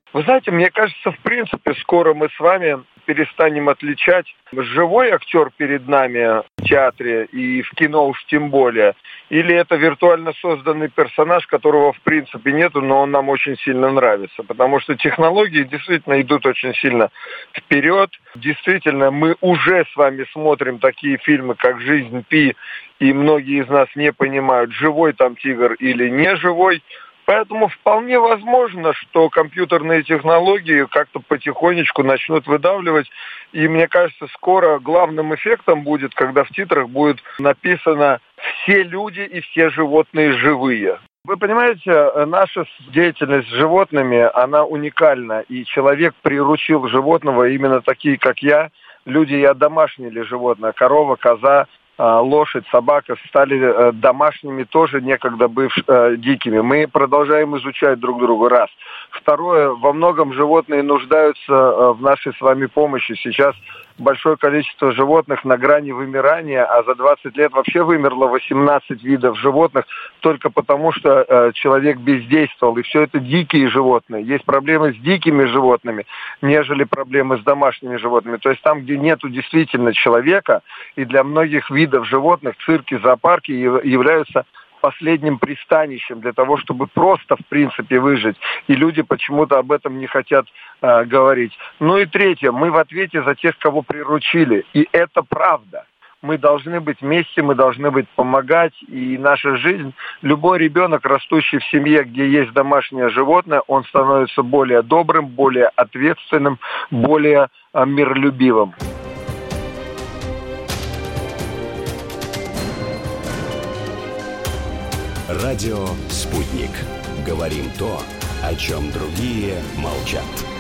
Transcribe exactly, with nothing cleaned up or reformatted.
Вы знаете, мне кажется, в принципе, скоро мы с вами перестанем отличать живой актер перед нами в театре и в кино уж тем более, или это виртуально созданный персонаж, которого в принципе нету, но он нам очень сильно нравится, потому что технологии действительно идут очень сильно вперед. Действительно, мы уже с вами смотрим такие фильмы, как «Жизнь Пи», и многие из нас не понимают, живой там тигр или не живой. Поэтому вполне возможно, что компьютерные технологии как-то потихонечку начнут выдавливать. И мне кажется, скоро главным эффектом будет, когда в титрах будет написано «все люди и все животные живые». Вы понимаете, наша деятельность с животными, она уникальна. И человек приручил животного, именно такие, как я. Люди и одомашнили животное: корова, коза, лошадь, собака стали домашними, тоже некогда бывшими дикими. Мы продолжаем изучать друг друга, раз. Второе, во многом животные нуждаются в нашей с вами помощи. Сейчас большое количество животных на грани вымирания, а за двадцать лет вообще вымерло восемнадцать видов животных только потому, что человек бездействовал. И все это дикие животные. Есть проблемы с дикими животными, нежели проблемы с домашними животными. То есть там, где нету действительно человека, и для многих видов животных цирки, зоопарки являются последним пристанищем для того, чтобы просто, в принципе, выжить. И люди почему-то об этом не хотят э, говорить. Ну и третье. Мы в ответе за тех, кого приручили. И это правда. Мы должны быть вместе, мы должны быть помогать. И наша жизнь, любой ребенок, растущий в семье, где есть домашнее животное, он становится более добрым, более ответственным, более э, миролюбивым. Радио «Спутник». Говорим то, о чем другие молчат.